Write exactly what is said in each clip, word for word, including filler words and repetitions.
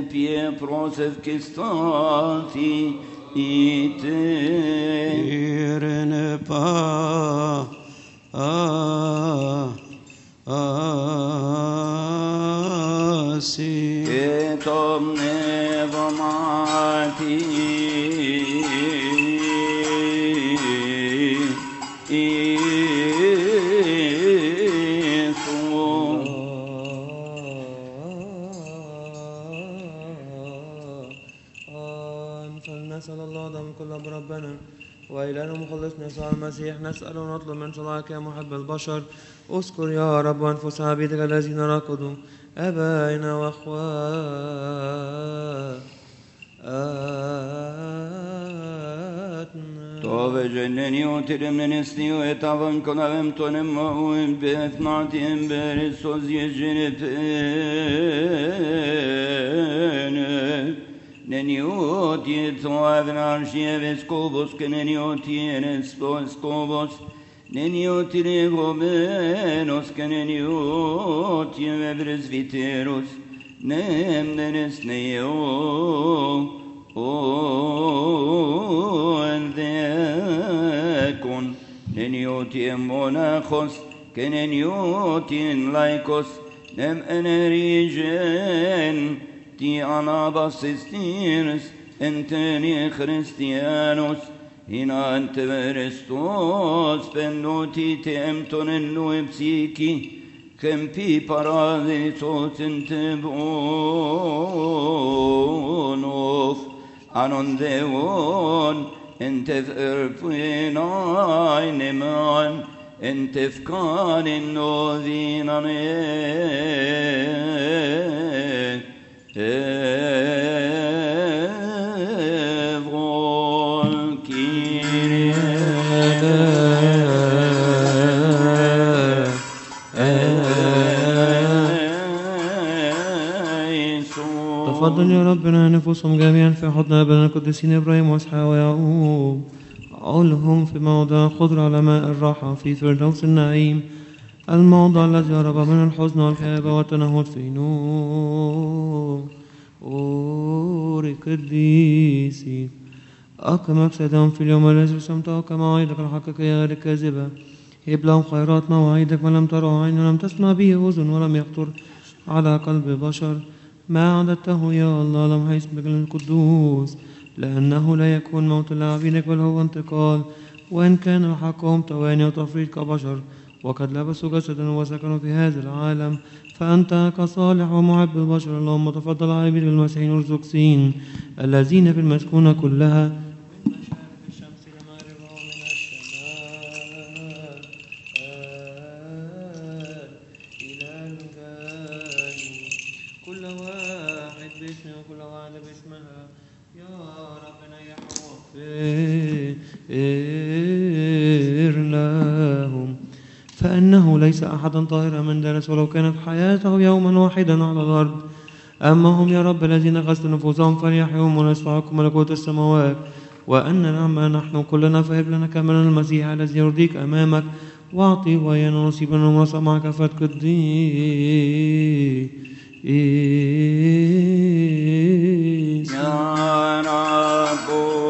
pie prosef kistati ite. Irene pa a asi. Et omne vomati نسأل الله دم كل ربنا وإلهنا مخلصنا يسوع المسيح، نسأل ونطلب من صلاحك يا محب البشر. اذكر يا رب أنفس عبيدك الذين ركضوا، آبائنا وأخواتنا. Tove جنني وترمني نسني ويتعظم كنهم تنمهم بإثناتهم برسوز يجنبين Neniot yetsoavn arshieves kobos keneniot yenespos kobos neniot legomenos keneniot yevres viteros nem nenes neo o endekon neniot yemonachos keneniot yen laikos nem enerigen Ti anabasistinus enteni Christianus in ante verestos pennuti tempton en nuepsiki kempi paradisos entebonof anon deon entef erpuenai neman entef kanin novinane Evron Kyrie تفضل يا ربنا نفوسهم جميعا في حضن ابننا القديسين ابراهيم واسحاق ويعقوب، عولهم في موضع خضر على ماء الراحه في فردوس النعيم، الموضع الذي هرب من الحزن والكآبة والتنهد في نور قديسي. أقم أجسادهم في اليوم الذي رسمته كمواعيدك الحقيقية غير الكاذبة. هب لهم خيرات مواعيدك ما لم تره عين ولم تسمع به أذن ولم يخطر على قلب بشر، ما أعددته يا الله لمحي اسمك القدوس، لأنه لا يكون موت لعبيدك بل هو انتقال، وإن كان حقهم تواني وتفريط كبشر وقد لبسوا جسدا وسكنوا في هذا العالم، فأنت كصالح ومحب البشر اللهم تفضل على عبيد المسيحيين الأرثوذكسيين الذين في المسكونة كلها من مشارق الشمس لمغربها من الشمال إلى الجنوب، كل واحد باسمه وكل واحدة باسمها. يا ربنا يغفر لهم، فإنه ليس أحدا طاهرا من دنس ولو كانت حياته يوما واحدا على الأرض. أما هم يا رب الذين غسلوا نفوسهم فليحيهم ونسمعكم ملكوت السماوات، وأننا أما نحن كلنا فهب لنا كمن المسيح الذي يرضيك أمامك، واعطي وإيانا نصيبا ونرسى مع كافة قديس يا رب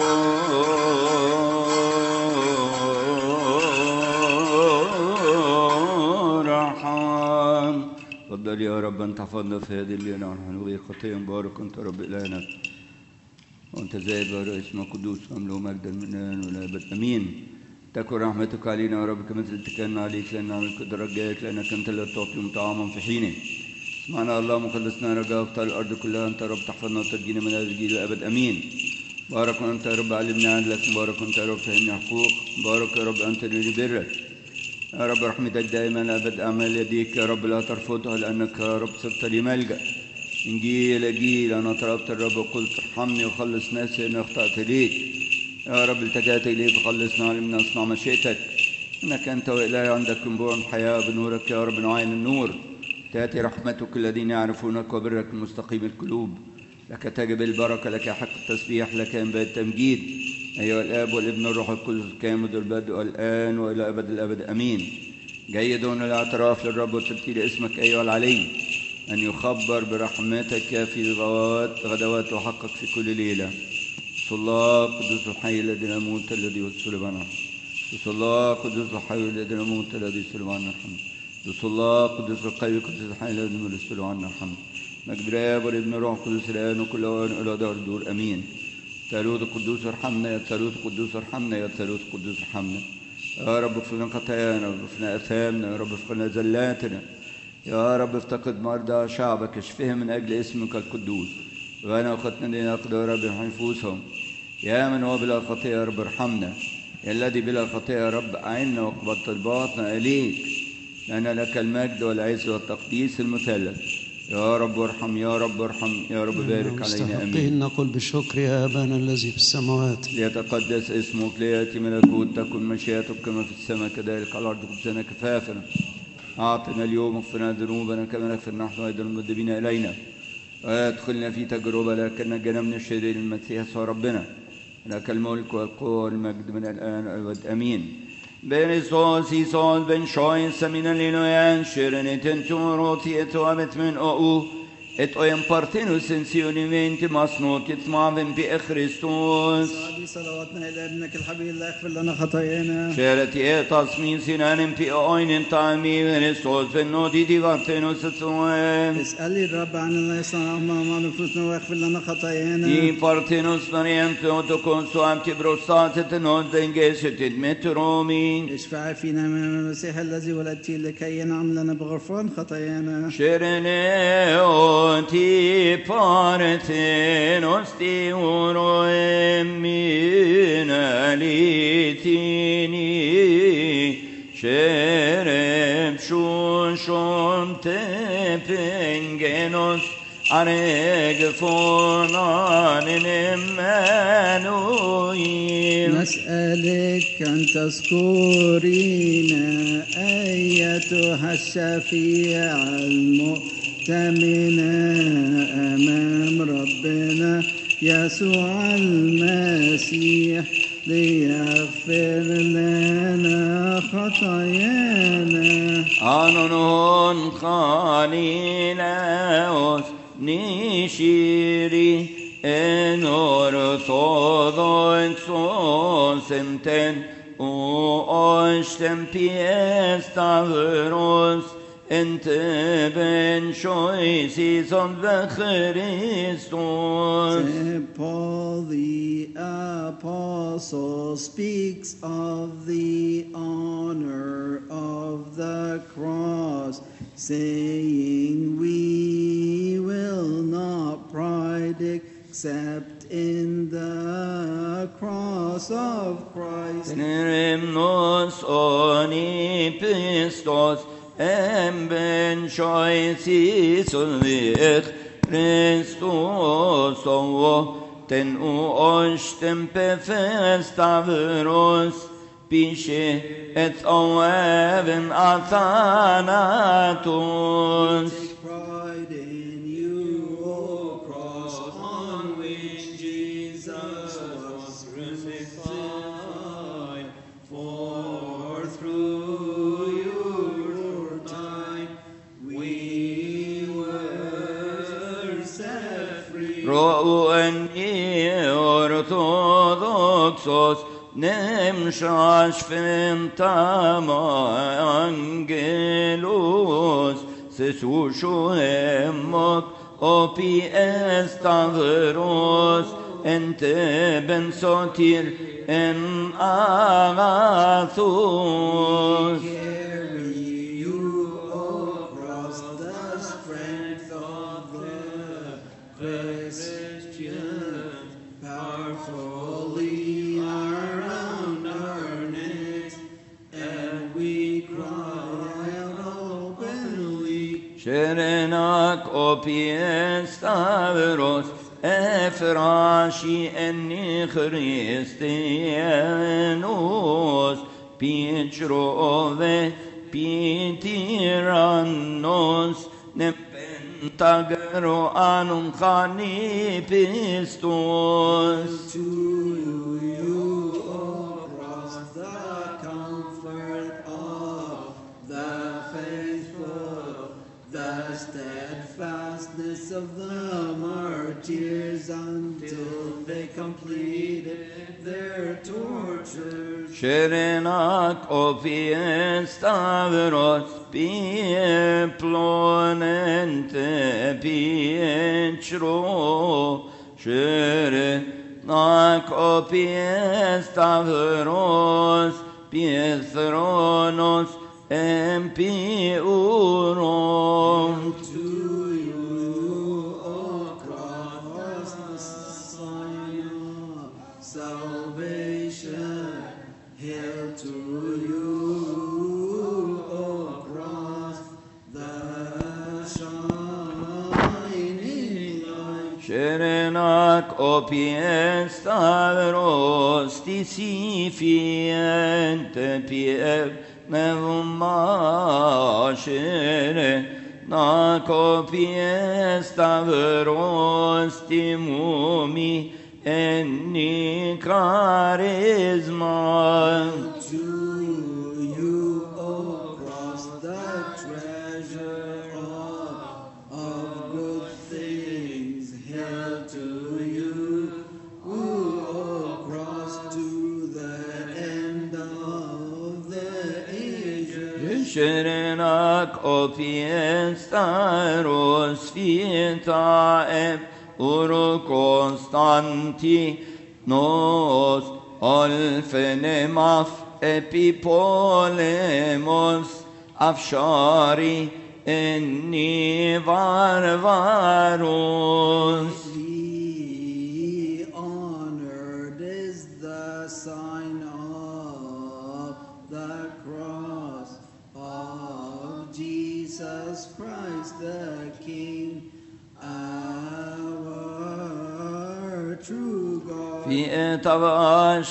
رحم. تفضل يا رب أن تحفظنا في هذه الليلة ونحن بخطيئة خطيئا. بارك أنت رب إلهنا وأنت زايد بارك اسمك قدوس وأمله مجدا من الآن والأبد آمين. تكن رحمتك علينا يا رب كمثل اتكلنا عليك، لأن نعمل قدر رجائك، لأنك أنت لا تعطي طعاما في حينه. اسمعنا الله مخلصنا رجاء اختار الأرض كلها، أنت يا رب تحفظنا وترجينا من هذا الجيل الأبد آمين. بارك أنت يا رب علمنا عدلك، بارك أنت يا رب فهمنا حقوق، بارك يا رب أنت لي برك يا رب. رحمتك دائما أبد أعمال يديك يا رب لا ترفضها، لأنك يا رب صرت لي ملجأ من جيل لجيل. أنا طلبت الرب وقلت ارحمني وخلص ناسي إن أخطأت إليك يا رب. التجأت إليك فخلصنا، علمنا أصنع مشيئتك، إنك أنت وإلهي عندك انبوع حياة بنورك يا رب نعاين النور. تأتي رحمتك الذين يعرفونك وبرك المستقيم القلوب. لك تجب البركة، لك حق التسبيح، لك ينبغي التمجيد أيها الآب والابن والروح القدس الكامل البدء والآن وإلى أبد الأبد آمين. جيد الاعتراف للرب وترتيل اسمك أيها العلي، أن يخبر برحمتك في غوات غدوات وحقك في كل ليلة. الله قدوس الحي الذي لا موت الذي يصلب عنا الحمد. الله قدوس الحي الذي لا موت الذي يصلب عنا الحمد. الله قدوس القوي قدوس الحي الذي يصلب عنا الحمد. مجد الآب والابن والروح القدس الآن وكل أوان إلى دار الدور آمين. ثالوث القدوس ارحمنا، يا ثالوث القدوس ارحمنا، يا ثالوث القدوس ارحمنا. يا رب اغفر لنا خطايانا، اغفر لنا آثامنا، يا رب اغفر لنا زلاتنا. يا رب افتقد مرضى شعبك، اشفهم من أجل اسمك القدوس. وانا وختنا لنا اقدار رب نفوسهم. يا من هو بلا خطيئة يا رب ارحمنا. يا الذي بلا خطيئة يا رب أعنا واقبل طلباتنا إليك، لأن لك المجد والعز والتقديس المثلث. يا رب ارحم، يا رب ارحم، يا رب بارك علينا آمين. مستحقين نقول بالشكر يا أبانا الذي في السماوات. ليتقدس اسمك، ليأتي ملكوت، تكن مشيئتك كما في السماء كذلك على الأرض. خبزنا كفافنا أعطنا اليوم، اغفر لنا ذنوبنا كما نغفر نحن أيضا المذنبين إلينا، ولا تدخلنا في تجربة لكن نجنا من الشرير. المسيح يسوع ربنا، لك الملك والقوة والمجد من الآن والأبد آمين. Beristos isos ben shois min aliloyan shirenitin tumoroti et oamet min ou et oem partenus sensionimenti masnot et mavim bi Christus. صلواتنا إلى ابنك الحبيب لا يغفر لنا خطايانا. شرتي تصميم سنان في أين تعمي Christus فنودي دي partenus سوام. اسألي الرب عن الله يصنع مع نفوسنا ويغفر لنا خطايانا. دي partenus مريم تكون سوام تبروستات تنود دنجست مترومي. اشفع فينا من المسيح الذي ولدته لكي ينعم لنا بغفران خطايانا. شرنيوتي partenus تي من اليتيني شرب شوشون تبنجنوس عرق فونان المانوين. نسألك أن تذكرينا أيتها الشفيع المؤتمنة أمام ربنا يسوع المسيح ليغفر لنا خطايانا. آنون خاليلاوس نيشيري انور ثوضوين سمتن واشتم بيستغروس انت بن شويسي صد بخريستوس. Saint Paul the Apostle speaks of the honor of the cross, saying, we will not pride except in the cross of Christ. Tenemos oni pistos em ben shoisi sulvich Christus o ten u oshtem pefestavros pishe et oeven athanatus. Take pride in you, O cross, on which Jesus was crucified, for through your time we were set free. Ro'eni orthodoxos nemshash fentama angelos sesushu hemok opi estavros ente ben sotir en agathos. Carry you across the strength of the Christian, powerfully around our necks, and we cry out openly. Sherenak opi estavros efrashi enni Christianos Pietrove Pitirannos Nepentagero anum chani pistos. To you, O cross, the comfort of the faithful, the steadfast vastness of the martyrs until they completed their tortures. Sherenak opie stavros pie plonente pietro. Sherenak opie stavros pie thronos empiuron. To you, O cross, the sign of salvation. Hail to you, O cross, the shining light. Sherenak opie stavros tisifiente pie nevma sherenak opie stavros timumi enni charisma. To you, O cross, the treasure of, of good things. Hail to you, O cross, to the end of the ages. Sherenak opie stavros fietae Uro Constanti nos olfenemaf epipolemos afshari enni varvarus. Be honored is the sign of the cross of Jesus Christ the King, our true God. Fietavash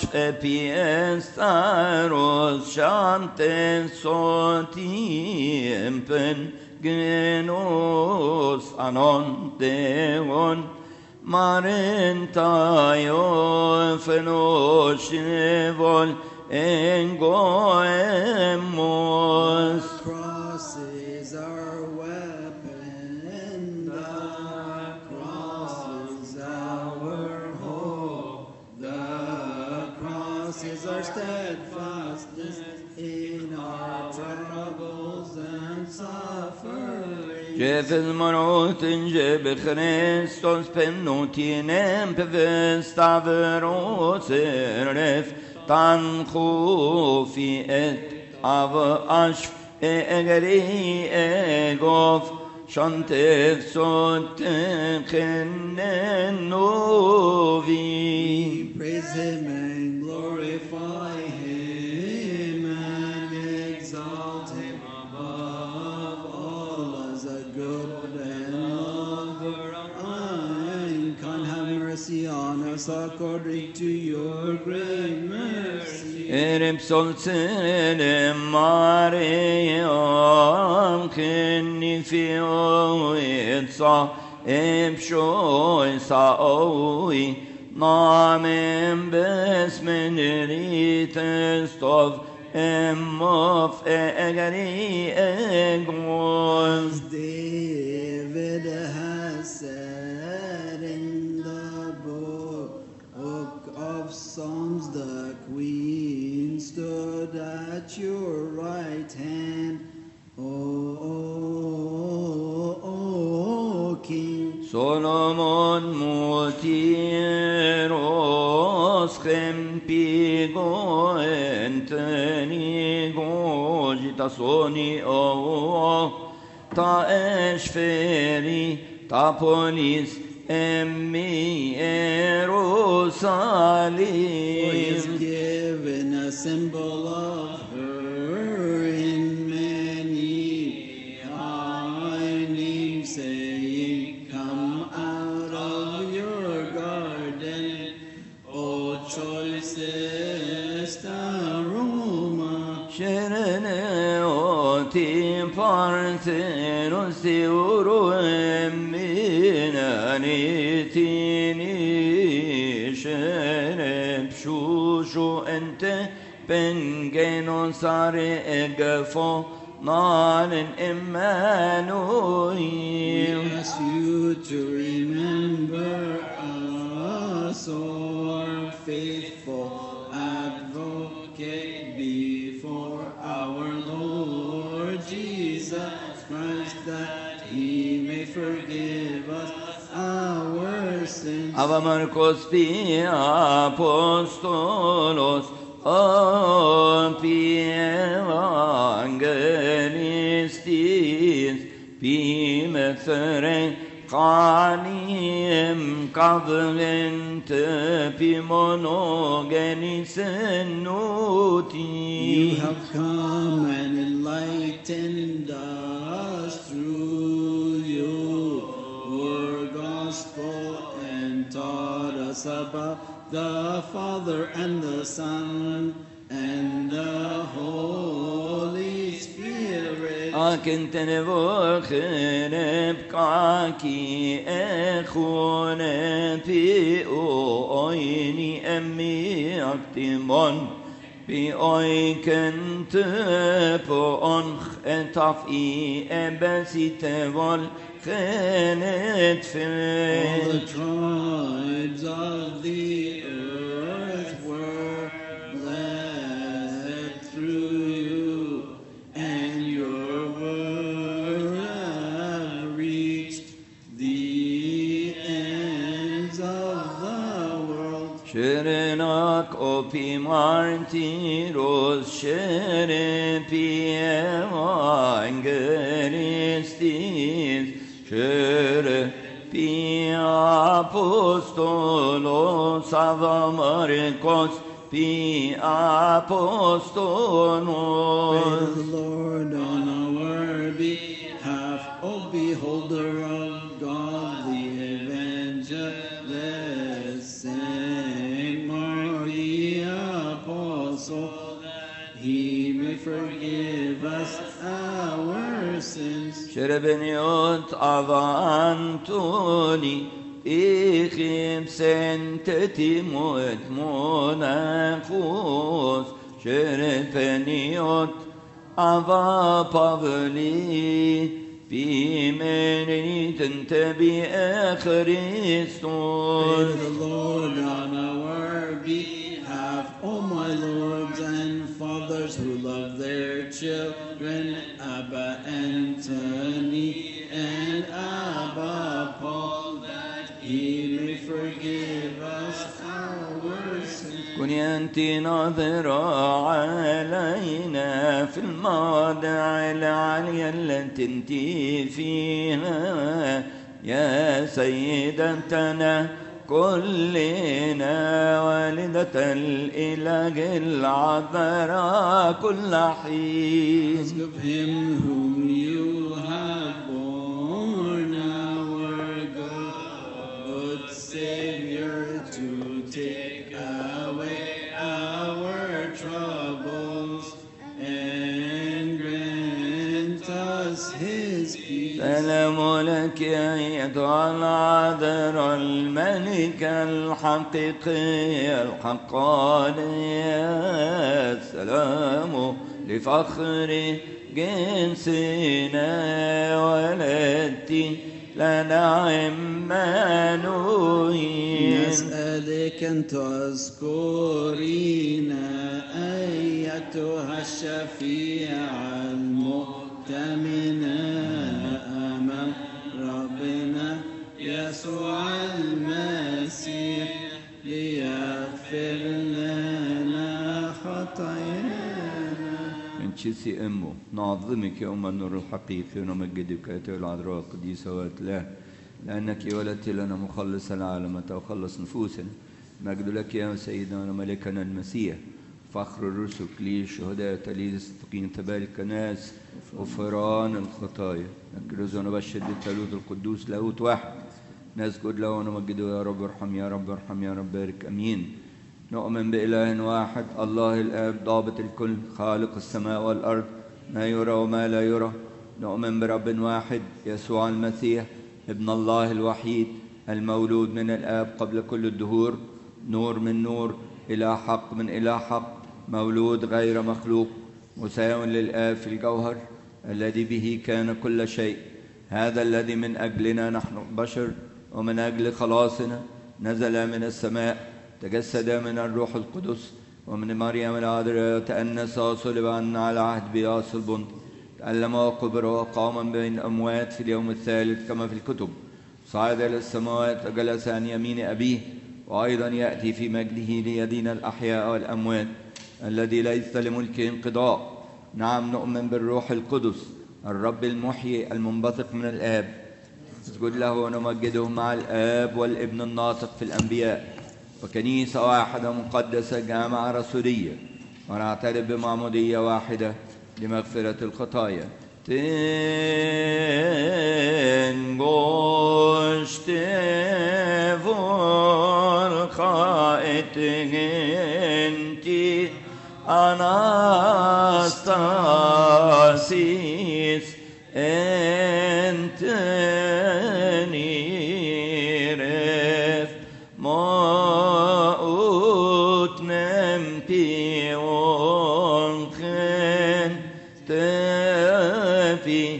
epiestaros chantes sotiempen genos anon deon marentaio fenoshevol engoemos. Cross is our weapon, the cross is our hope, the cross is our steadfastness in our troubles and sufferings. Jefes marotin jebe Christos penutinem pevestaveros eref tanchu fi et av ashf egeri egof shantev sot kenenovi. Praise him and glorify him and exalt him above all as a good and lover of mankind. Have mercy on us according to your great mercy. Erep soltsenem Mariam kenni fio etsa epshoi saoi namen besmenerites tov emof egari egos. David has said in the book of Psalms, the queen stood at your right hand, O, o, o King. Solomon mutieros chempigo entenigo gitasoni o ta esferi ta polis emmi For he has Jerusalem. given a symbol of her in many high names, saying, come out of your garden, O choicest aroma. Sherene oti parthenos euro eminanitini shereb shushu ente pengenosare egefo naren Emmanuel. Yes, you to remember us, our faithful advocate before our Lord Jesus Christ, that he may forgive us our sins. Ava Marcos pi apostolos on pi evangelistis pi methre qanim qadlent pi monogenis nuti. You have come and enlightened us through your gospel and taught us about the Father and the Son and the Holy Spirit. أكنت نبوخن بقاكي أخون في أويني أمي أكتمون في أوي كنت بأنخ تفئي أبسي تبول خنت في All the tribes of the earth were led through you, and your word have reached the ends of the world. شرناك أوبي مارتيروس شربي أنجلستيس شربي أبوستولوس أفا ماركوس بي أبوستولوس. Praise the Lord on our behalf, O beholder of God, the evangelist, Saint Mark the Apostle, he may forgive us our sins. شربنيوت أفانتوني إخيم سنتتي موت مونافوس شربنيوت أفا بافلي في مني تنتبي أخريستوس. Praise the Lord on our behalf, O my lords and fathers who love their children, Abba Anthony and Abba Paul, that he may forgive us our sins. كوني أنت ناظرة علينا في المواضع العالية التي انت فيها يا سيدتنا كلنا والدة الإله العذراء كل حين. Ask of him whom you have born, our good Savior, to take away our troubles and grant us his peace. سلام لك يا أيتها العذراء الملكة الحقيقية الحقانية. السلام لفخر جنسنا ولدتي لنا عمانوين. نسألك أن تذكرينا أيتها الشفيعة المؤتمنة أمام ربنا يسوع المسيح ليغفر لنا خطايانا. من شيسي أمه نعظمك يا أم النور الحقيقي ونمجدك أيتها العذراء القديسة وأتلاه لأنك ولدت لنا مخلص العالم وخلص نفوسنا. مجد لك يا سيدنا وملكنا المسيح فخر الرسل لي الشهداء تليد الصديقين تبارك ناس غفران الخطايا. نكرز ونبشر بالثالوث القدوس لاهوت واحد نسجد له ونمجده. يا رب ارحم يا رب ارحم يا رب بارك امين. نؤمن بإله واحد الله الآب ضابط الكل خالق السماء والأرض ما يرى وما لا يرى. نؤمن برب واحد يسوع المسيح ابن الله الوحيد المولود من الآب قبل كل الدهور نور من نور إلى حق من إلى حق مولود غير مخلوق مساو للآب في الجوهر الذي به كان كل شيء هذا الذي من أجلنا نحن بشر ومن أجل خلاصنا نزل من السماء، تجسد من الروح القدس ومن مريم العذراء، تأنس وصلب عنا على عهد بياس البنط، تألم وقبر وقام بين الأموات في اليوم الثالث كما في الكتب، صعد إلى السماوات وجلس عن يمين أبيه، وأيضا يأتي في مجده ليدين الأحياء والأموات، الذي ليس لملكه انقضاء. نعم نؤمن بالروح القدس الرب المحيي المنبثق من الآب، نسجد له ونمجده مع الآب والابن الناطق في الأنبياء، وكنيسة واحدة مقدسة جامعة رسولية، ونعترف بمعمودية واحدة لمغفرة الخطايا. تنجوش تفول خائتنتي أناستاسيس أنت نيرف موت نمبي ونخن تفي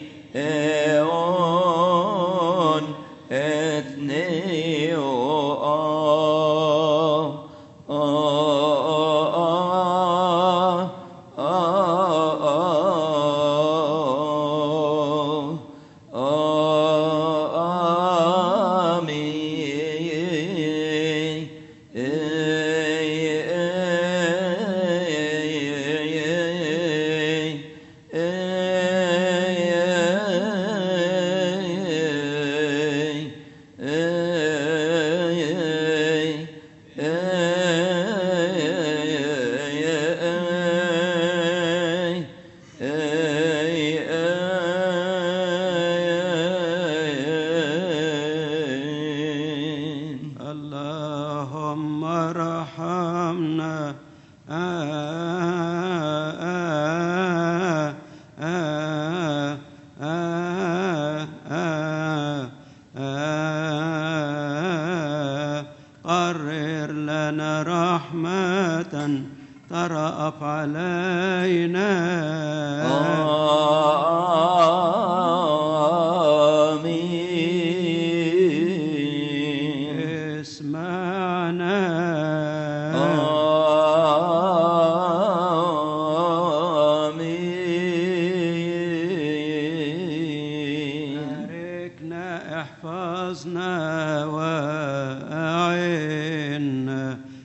اون اثني اللهم ارحمنا قرر لنا رحمة ترأف علينا. آمين. اسمعنا. آمين. باركنا احفظنا وأعنا.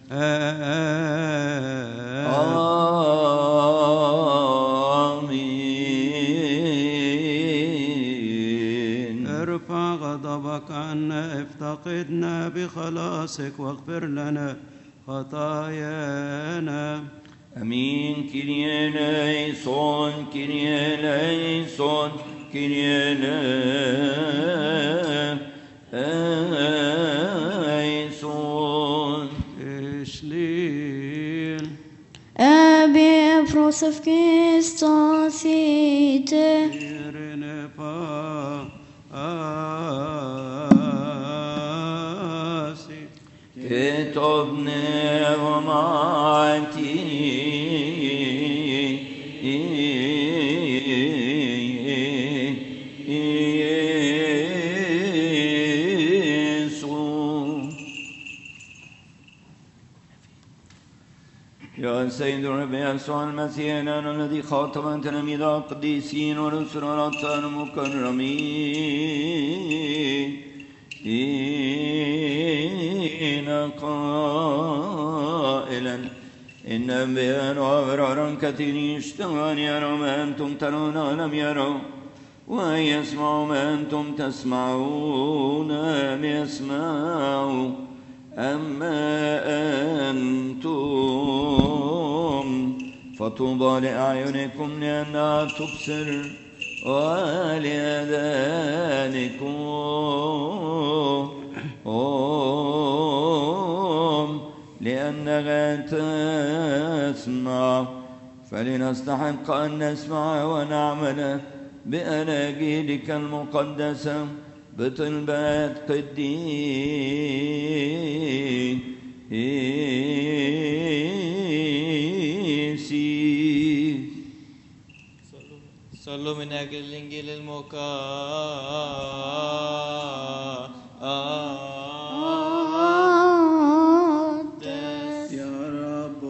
آمين. ارفع غضبك عنا، افتقدنا بخلاصك واغفر لنا خطايانا. امين. كيريا ليسون كيريا ليسون كيريا ليسون. اشليل Ebe prosov Christosite. Irenepa asi. كتبنا ومعتي يا سيد رب يسوع المسيح لنا الذي خاطب تلاميذ القديسين ورسل الأطهار المكرمين قائلا إن أنبياء وأبرارا كثيرين اشتهوا أن يروا ما أنتم ترون ولم يروا، وأن يسمعوا ما أنتم تسمعون لم يسمعوا. أما أنتم فطوبى لأعينكم لأنها تبصر، ولأذانكم لأنها تسمع. فلنستحق أن نسمع ونعمل بأناجيلك المقدسة بطلبات قديسي. صلوا من أجل الإنجيل المقدس. يا رب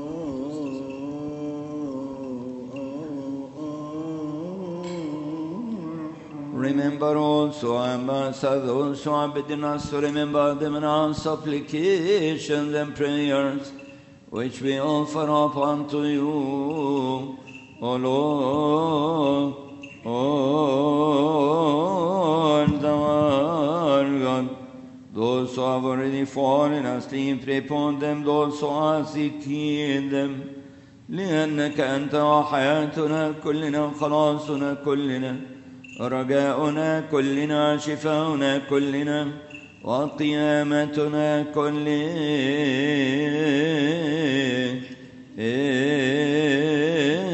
Remember also, Ambassador, those who are bidden us to remember them in our supplications and prayers, which we offer up unto you, O Lord, O our God. Those who have already fallen asleep, pray upon them, those who are sick, heal them. لأنك أنت وحياتنا كلنا، خلاصنا كلنا، رجاؤنا كلنا، شفاؤنا كلنا، وقيامتنا كلنا.